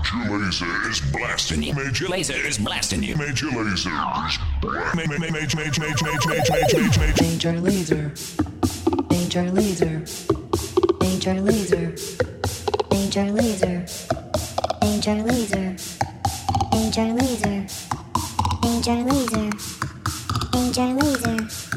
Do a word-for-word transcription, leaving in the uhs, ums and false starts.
Major Laser is blasting you. Major Laser is blasting you. Major Laser is Major Major Major Major Major Major Major Laser. Major Laser. Major Laser. Major Laser. Major Laser. Major Laser. Major Laser. Major Laser.